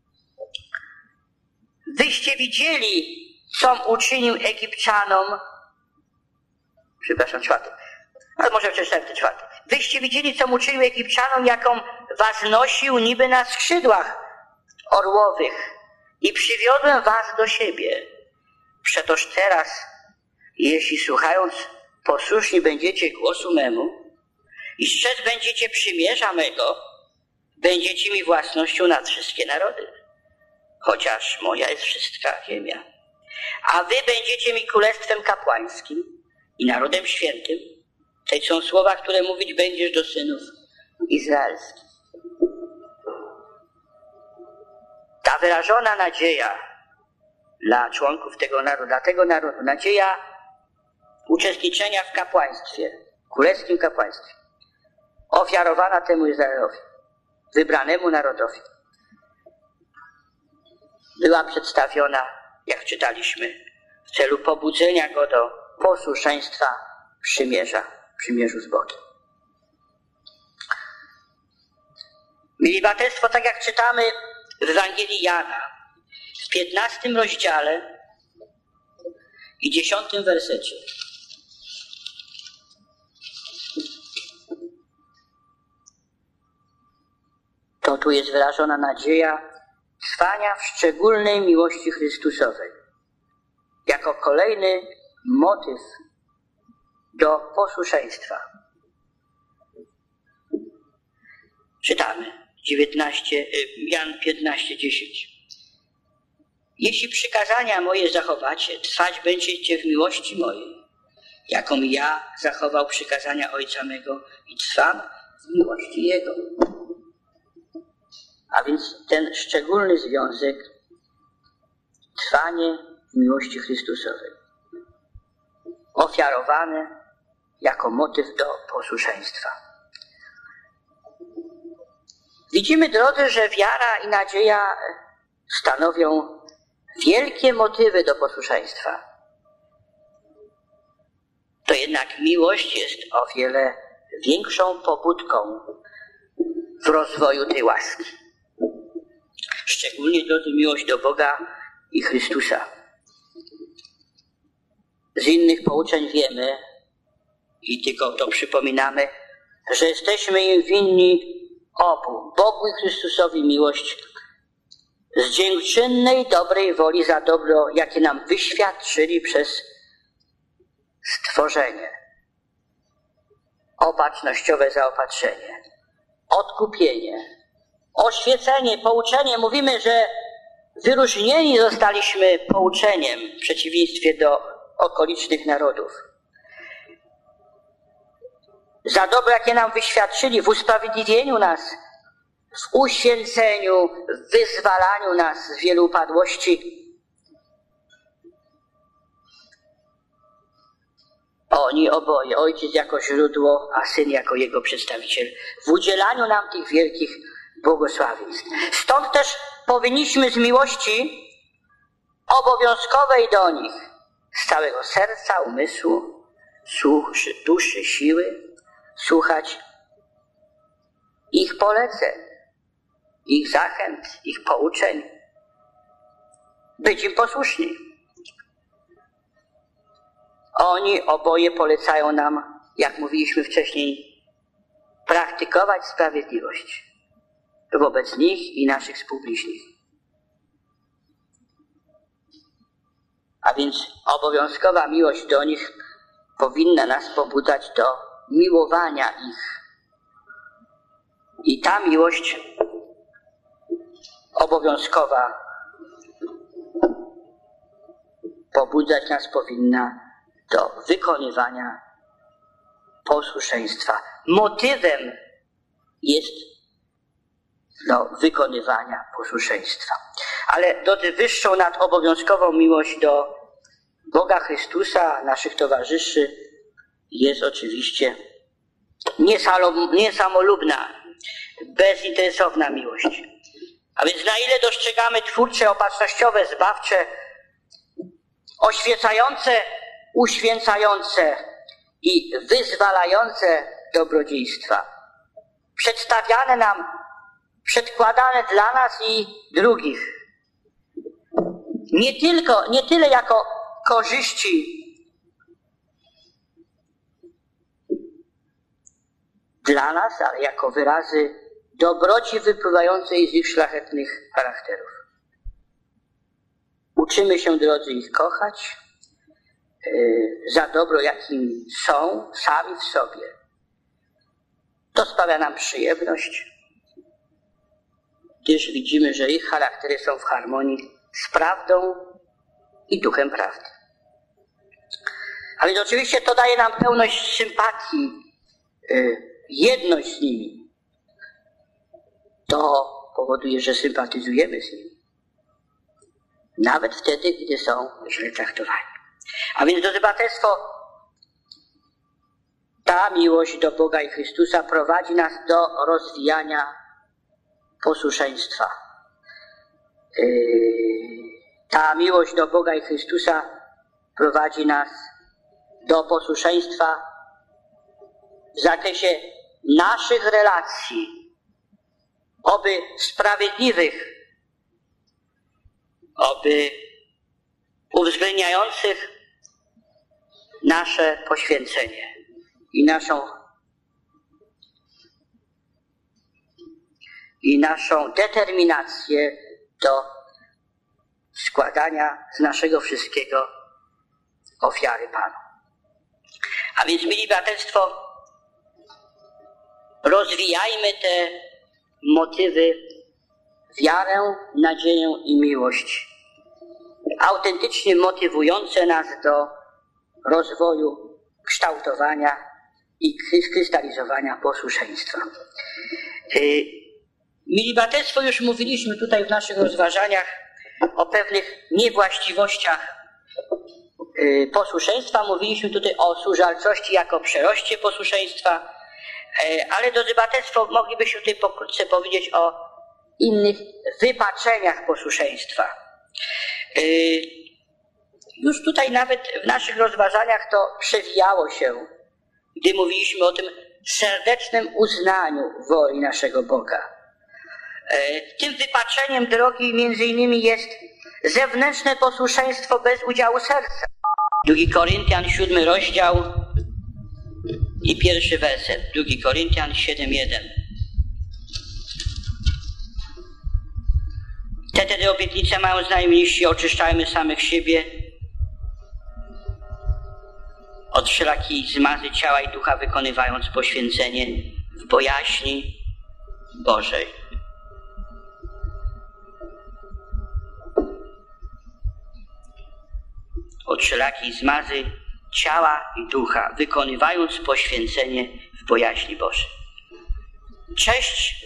Wyście widzieli, com uczynił Egipcjanom, przepraszam, czwarty, ale może przeczytałem ten czwarty. Wyście widzieli, co uczynił Egipcjanom, jaką was nosił niby na skrzydłach orłowych i przywiodłem was do siebie. Przetoż teraz, jeśli słuchając posłuszni będziecie głosu memu i strzec będziecie przymierza mego, będziecie mi własnością nad wszystkie narody, chociaż moja jest wszystka ziemia. A wy będziecie mi królestwem kapłańskim i narodem świętym. To są słowa, które mówić będziesz do synów izraelskich. Ta wyrażona nadzieja dla członków tego narodu, dla tego narodu, nadzieja uczestniczenia w kapłaństwie, królewskim kapłaństwie, ofiarowana temu Izraelowi, wybranemu narodowi, była przedstawiona, jak czytaliśmy, w celu pobudzenia go do posłuszeństwa przymierza, przymierzu z Bogiem. Mili braterstwo, tak jak czytamy w Ewangelii Jana, w piętnastym rozdziale i dziesiątym wersecie. To tu jest wyrażona nadzieja trwania w szczególnej miłości Chrystusowej, jako kolejny motyw do posłuszeństwa. Czytamy dziewiętnaście, Jan piętnaście, dziesięć. Jeśli przykazania moje zachowacie, trwać będziecie w miłości mojej, jaką ja zachował przykazania Ojca mego i trwam w miłości Jego. A więc ten szczególny związek, trwanie w miłości Chrystusowej, ofiarowane jako motyw do posłuszeństwa. Widzimy, drodzy, że wiara i nadzieja stanowią wielkie motywy do posłuszeństwa. To jednak miłość jest o wiele większą pobudką w rozwoju tej łaski. Szczególnie, drodzy, miłość do Boga i Chrystusa. Z innych pouczeń wiemy, i tylko to przypominamy, że jesteśmy im winni obu, Bogu i Chrystusowi miłość z dziękczynnej, dobrej woli za dobro, jakie nam wyświadczyli przez stworzenie, opatrznościowe zaopatrzenie, odkupienie, oświecenie, pouczenie. Mówimy, że wyróżnieni zostaliśmy pouczeniem w przeciwieństwie do okolicznych narodów. Za dobro, jakie nam wyświadczyli w usprawiedliwieniu nas, w uświęceniu, w wyzwalaniu nas z wielu upadłości. Oni oboje, Ojciec jako źródło, a Syn jako Jego przedstawiciel, w udzielaniu nam tych wielkich błogosławieństw. Stąd też powinniśmy z miłości obowiązkowej do nich, z całego serca, umysłu, słuch, duszy, siły, słuchać ich poleceń, ich zachęt, ich pouczeń, być im posłuszni. Oni oboje polecają nam, jak mówiliśmy wcześniej, praktykować sprawiedliwość wobec nich i naszych współbliźnich. A więc obowiązkowa miłość do nich powinna nas pobudzać do miłowania ich. I ta miłość obowiązkowa pobudzać nas powinna do wykonywania posłuszeństwa. Motywem jest do wykonywania posłuszeństwa. Ale do wyższą nad obowiązkową miłość do Boga Chrystusa, naszych towarzyszy, jest oczywiście niesamolubna, bezinteresowna miłość. A więc na ile dostrzegamy twórcze, opatrznościowe, zbawcze, oświecające, uświęcające i wyzwalające dobrodziejstwa, przedstawiane nam, przedkładane dla nas i drugich, nie tylko, nie tyle jako korzyści dla nas, ale jako wyrazy dobroci wypływającej z ich szlachetnych charakterów. Uczymy się, drodzy, ich kochać yy, za dobro, jakim są sami w sobie. To sprawia nam przyjemność, gdyż widzimy, że ich charaktery są w harmonii z prawdą i duchem prawdy. A więc oczywiście to daje nam pełność sympatii, jedność z nimi. To powoduje, że sympatyzujemy z nimi. Nawet wtedy, gdy są źle traktowani. A więc, drodzy braterstwo, ta miłość do Boga i Chrystusa prowadzi nas do rozwijania posłuszeństwa. Ta miłość do Boga i Chrystusa prowadzi nas do posłuszeństwa w zakresie naszych relacji, oby sprawiedliwych, oby uwzględniających nasze poświęcenie i naszą i naszą determinację do składania z naszego wszystkiego ofiary Panu. A więc, mili braterstwo, rozwijajmy te motywy, wiarę, nadzieję i miłość, autentycznie motywujące nas do rozwoju, kształtowania i krystalizowania posłuszeństwa. Mili braterstwo, już mówiliśmy tutaj w naszych rozważaniach o pewnych niewłaściwościach posłuszeństwa. Mówiliśmy tutaj o służalczości jako przeroście posłuszeństwa, ale, drodzy braterstwo, moglibyśmy tutaj pokrótce powiedzieć o innych wypaczeniach posłuszeństwa. Już tutaj nawet w naszych rozważaniach to przewijało się, gdy mówiliśmy o tym serdecznym uznaniu woli naszego Boga. Tym wypaczeniem drogi między innymi jest zewnętrzne posłuszeństwo bez udziału serca. Drugi Koryntian, siódmy rozdział i pierwszy werset. Drugi Koryntian siedem jeden. Te tedy obietnice mają znajomniejsi, oczyszczajmy samych siebie od wszelakiej zmazy ciała i ducha, wykonywając poświęcenie w bojaźni Bożej. Od wszelakiej zmazy ciała i ducha, wykonywając poświęcenie w bojaźni Bożej. Cześć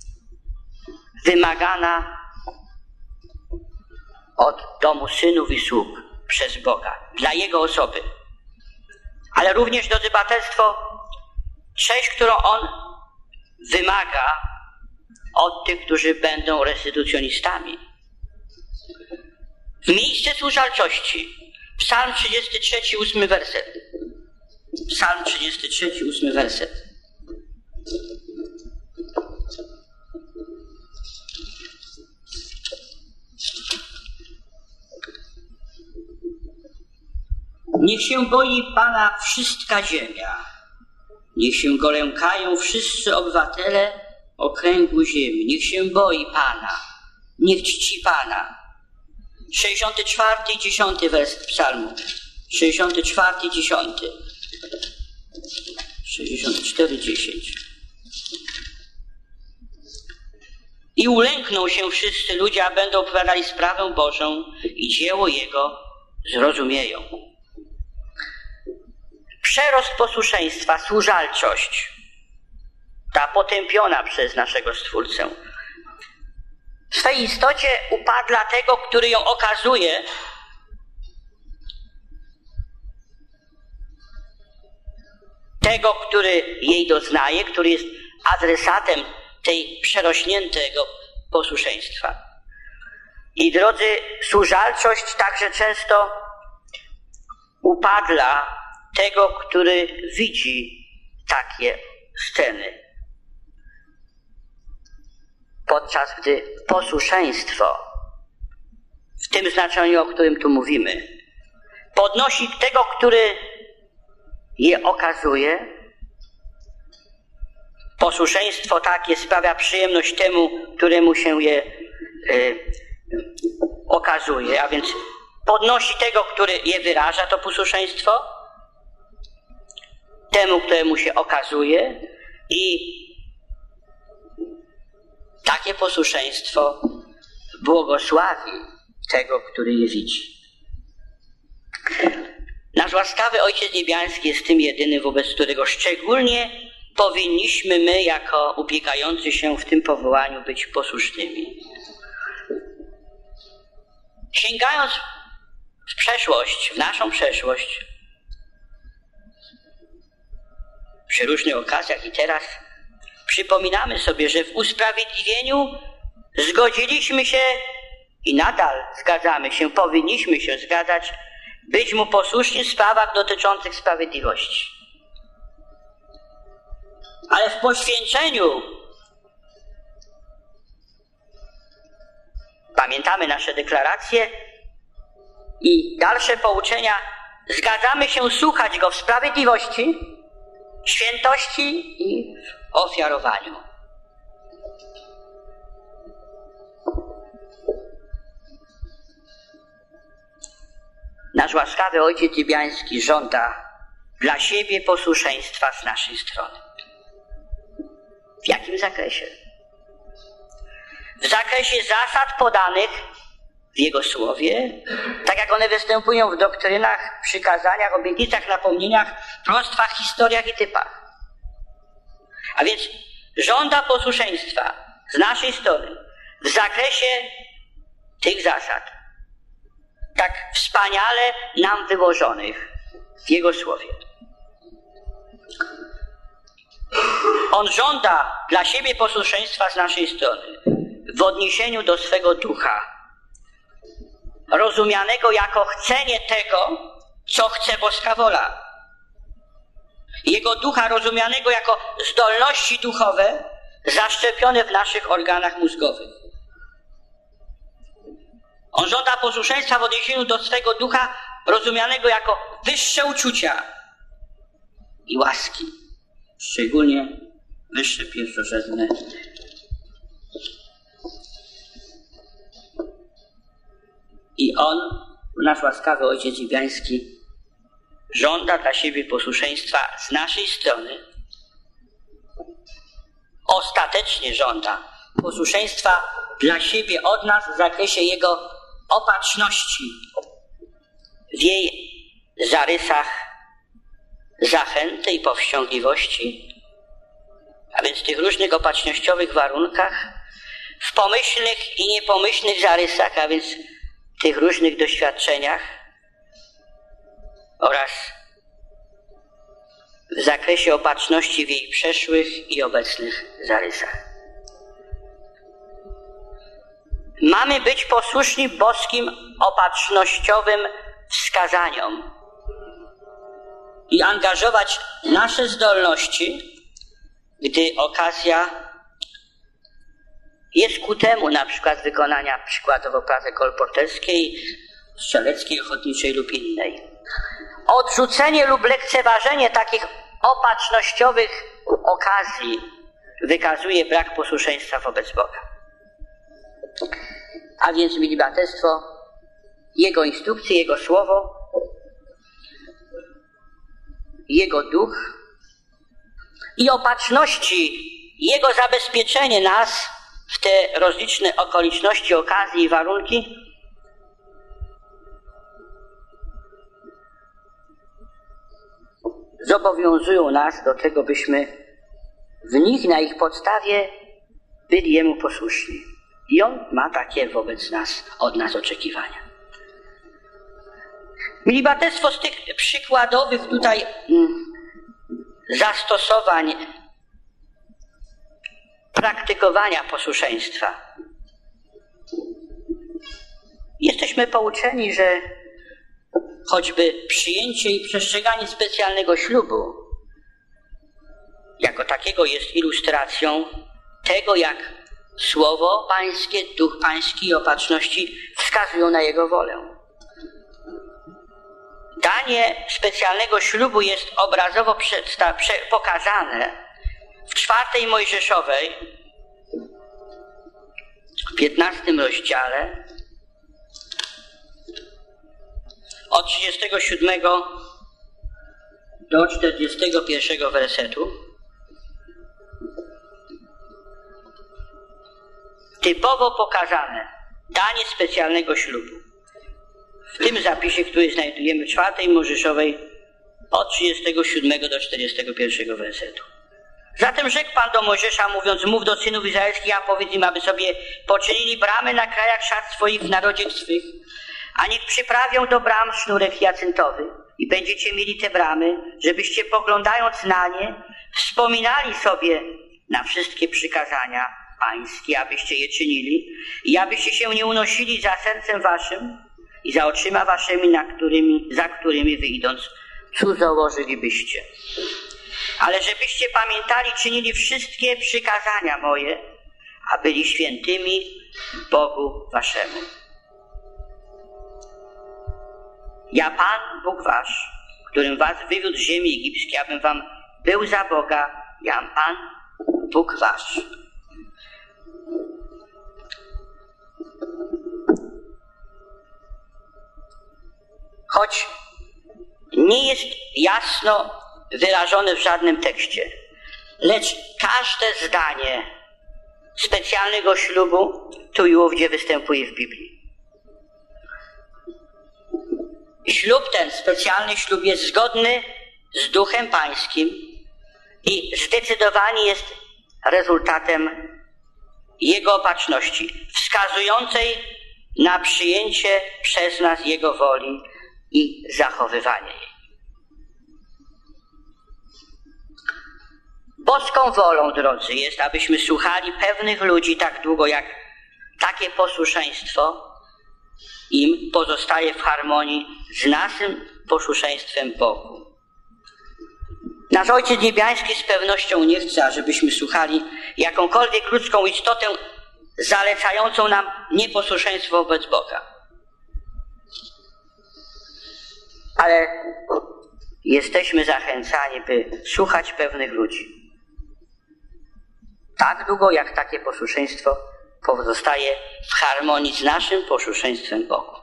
wymagana od domu synów i sług przez Boga, dla Jego osoby. Ale również, drodzy braterstwo, cześć, którą On wymaga od tych, którzy będą restytucjonistami. W miejsce służalczości, Psalm trzydziesty trzeci, ósmy werset. Psalm trzydziesty trzeci, ósmy werset. Niech się boi Pana wszystka ziemia. Niech się go lękają wszyscy obywatele okręgu ziemi. Niech się boi Pana. Niech czci Pana. sześćdziesiąty czwarty i dziesiąty werset psalmu. sześćdziesiąty czwarty i dziesiąty. sześćdziesiąty czwarty, dziesięć. I ulękną się wszyscy ludzie, a będą opowiadali sprawę Bożą i dzieło Jego zrozumieją. Przerost posłuszeństwa, służalczość, ta potępiona przez naszego Stwórcę, w swej istocie upadła tego, który ją okazuje, tego, który jej doznaje, który jest adresatem tej przerośniętego posłuszeństwa. I drodzy, służalczość także często upadła tego, który widzi takie sceny. Podczas gdy posłuszeństwo, w tym znaczeniu, o którym tu mówimy, podnosi tego, który je okazuje. Posłuszeństwo takie sprawia przyjemność temu, któremu się je y, okazuje, a więc podnosi tego, który je wyraża, to posłuszeństwo, temu, któremu się okazuje, i takie posłuszeństwo błogosławi tego, który je widzi. Nasz łaskawy Ojciec Niebiański jest tym jedynym, wobec którego szczególnie powinniśmy my, jako ubiegający się w tym powołaniu, być posłusznymi. Sięgając w przeszłość, w naszą przeszłość, przy różnych okazjach i teraz, przypominamy sobie, że w usprawiedliwieniu zgodziliśmy się i nadal zgadzamy się, powinniśmy się zgadzać, być Mu posłuszni w sprawach dotyczących sprawiedliwości. Ale w poświęceniu pamiętamy nasze deklaracje i dalsze pouczenia, zgadzamy się słuchać Go w sprawiedliwości, świętości i w ofiarowaniu. Nasz łaskawy Ojciec Niebiański żąda dla siebie posłuszeństwa z naszej strony. W jakim zakresie? W zakresie zasad podanych w Jego Słowie, tak jak one występują w doktrynach, przykazaniach, obietnicach, napomnieniach, proroctwach, historiach i typach. A więc żąda posłuszeństwa z naszej strony w zakresie tych zasad, tak wspaniale nam wyłożonych w Jego Słowie. On żąda dla siebie posłuszeństwa z naszej strony w odniesieniu do swego ducha, rozumianego jako chcenie tego, co chce boska wola. Jego ducha rozumianego jako zdolności duchowe zaszczepione w naszych organach mózgowych. On żąda posłuszeństwa w odniesieniu do swego ducha rozumianego jako wyższe uczucia i łaski, szczególnie wyższe pierwszorzędne. I On, nasz łaskawy Ojciec Niebiański, żąda dla siebie posłuszeństwa z naszej strony. Ostatecznie żąda posłuszeństwa dla siebie od nas w zakresie Jego opatrzności, w jej zarysach zachęty i powściągliwości, a więc w tych różnych opatrznościowych warunkach, w pomyślnych i niepomyślnych zarysach, a więc w tych różnych doświadczeniach oraz w zakresie opatrzności w jej przeszłych i obecnych zarysach. Mamy być posłuszni boskim opatrznościowym wskazaniom i angażować nasze zdolności, gdy okazja jest ku temu, na przykład wykonania przykładowo pracy kolporterskiej, strzeleckiej, ochotniczej lub innej. Odrzucenie lub lekceważenie takich opatrznościowych okazji wykazuje brak posłuszeństwa wobec Boga. A więc, mili braterstwo, Jego instrukcje, Jego słowo, Jego duch i opatrzności, Jego zabezpieczenie nas w te rozliczne okoliczności, okazje i warunki zobowiązują nas do tego, byśmy w nich, na ich podstawie byli Jemu posłuszni. I On ma takie wobec nas, od nas oczekiwania. Mili braterstwo, z tych przykładowych tutaj mm, zastosowań praktykowania posłuszeństwa jesteśmy pouczeni, że choćby przyjęcie i przestrzeganie specjalnego ślubu jako takiego jest ilustracją tego, jak Słowo Pańskie, Duch Pański i opatrzności wskazują na Jego wolę. Danie specjalnego ślubu jest obrazowo przedsta- prze- pokazane w czwartej Mojżeszowej, w piętnastym rozdziale, od trzydziestego siódmego do czterdziestego pierwszego wersetu. Typowo pokazane danie specjalnego ślubu. w tym zapisie, który znajdujemy w czwartej Mojżeszowej od trzydziestego siódmego do czterdziestego pierwszego wersetu. Zatem rzekł Pan do Mojżesza, mówiąc: mów do synów izraelskich, a powiedz im, aby sobie poczynili bramy na krajach szat swoich w narodzie swych, a niech przyprawią do bram sznurek hiacyntowy i będziecie mieli te bramy, żebyście poglądając na nie wspominali sobie na wszystkie przykazania pańskie, abyście je czynili i abyście się nie unosili za sercem waszym i za oczyma waszymi, na którymi, za którymi wy idąc cudzołożylibyście. Ale żebyście pamiętali, czynili wszystkie przykazania moje, a byli świętymi Bogu waszemu. Ja Pan, Bóg wasz, którym was wywiódł z ziemi egipskiej, abym wam był za Boga, ja Pan, Bóg wasz. Choć nie jest jasno wyrażone w żadnym tekście, lecz każde zdanie specjalnego ślubu tu i ówdzie występuje w Biblii. Ślub ten, specjalny ślub, jest zgodny z Duchem Pańskim i zdecydowanie jest rezultatem Jego opatrzności, wskazującej na przyjęcie przez nas Jego woli i zachowywanie jej. Boską wolą, drodzy, jest, abyśmy słuchali pewnych ludzi tak długo, jak takie posłuszeństwo im pozostaje w harmonii z naszym posłuszeństwem Bogu. Nasz Ojciec Niebiański z pewnością nie chce, ażebyśmy słuchali jakąkolwiek ludzką istotę zalecającą nam nieposłuszeństwo wobec Boga. Ale jesteśmy zachęcani, by słuchać pewnych ludzi tak długo, jak takie posłuszeństwo pozostaje w harmonii z naszym posłuszeństwem Bogu.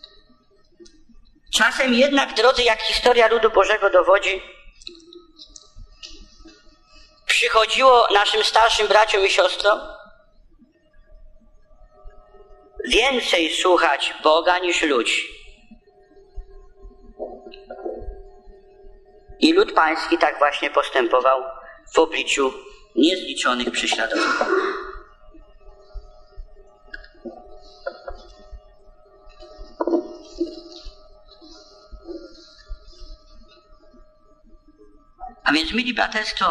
Czasem jednak, drodzy, jak historia ludu Bożego dowodzi, przychodziło naszym starszym braciom i siostrom więcej słuchać Boga niż ludzi. I lud pański tak właśnie postępował w obliczu niezliczonych prześladowań. A więc, mili braterstwo,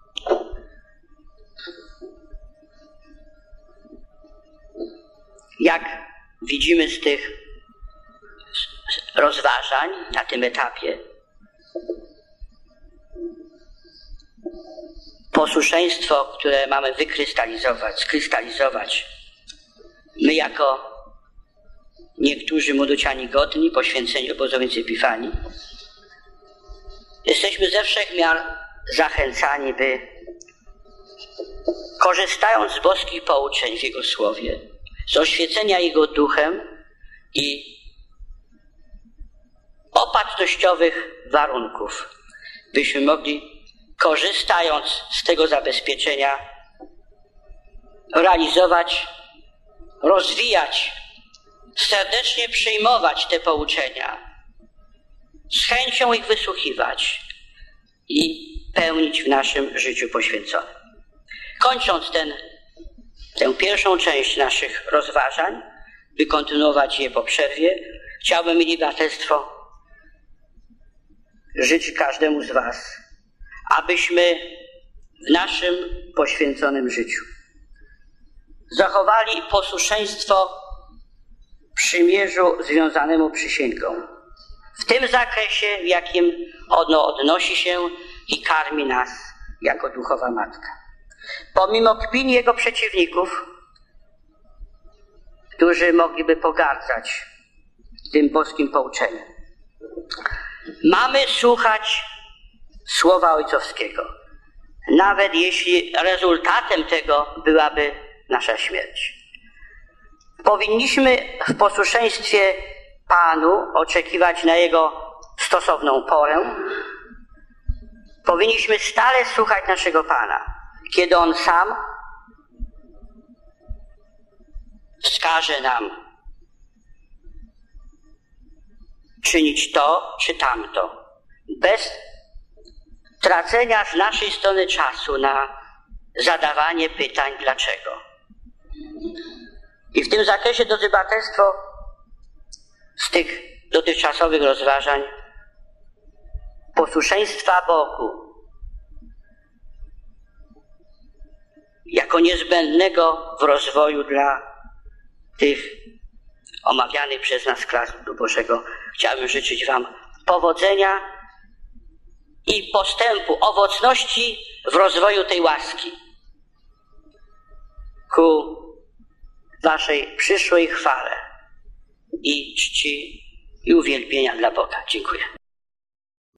jak widzimy z tych rozważań na tym etapie, posłuszeństwo, które mamy wykrystalizować, skrystalizować, my jako niektórzy młoduciani godni, poświęceni obozowiec Epifanii, jesteśmy ze wszech miar zachęcani, by korzystając z boskich pouczeń w Jego Słowie, z oświecenia Jego Duchem i opatrznościowych warunków, byśmy mogli, korzystając z tego zabezpieczenia, realizować, rozwijać, serdecznie przyjmować te pouczenia, z chęcią ich wysłuchiwać i pełnić w naszym życiu poświęconym. Kończąc ten, tę pierwszą część naszych rozważań, by kontynuować je po przerwie, chciałbym, mili braterstwo, życzyć każdemu z was, abyśmy w naszym poświęconym życiu zachowali posłuszeństwo przymierzu związanemu przysięgą, w tym zakresie, w jakim ono odnosi się i karmi nas jako duchowa matka. Pomimo kpin jego przeciwników, którzy mogliby pogardzać tym boskim pouczeniem, mamy słuchać Słowa Ojcowskiego, nawet jeśli rezultatem tego byłaby nasza śmierć. Powinniśmy w posłuszeństwie Panu oczekiwać na Jego stosowną porę. Powinniśmy stale słuchać naszego Pana, kiedy On sam wskaże nam czynić to czy tamto, bez tracenia z naszej strony czasu na zadawanie pytań dlaczego. I w tym zakresie, drodzy braterstwo, z tych dotychczasowych rozważań posłuszeństwa Bogu jako niezbędnego w rozwoju dla tych omawianych przez nas klas ludu Bożego chciałbym życzyć wam powodzenia i postępu, owocności w rozwoju tej łaski ku waszej przyszłej chwale i czci i uwielbienia dla Boga. Dziękuję.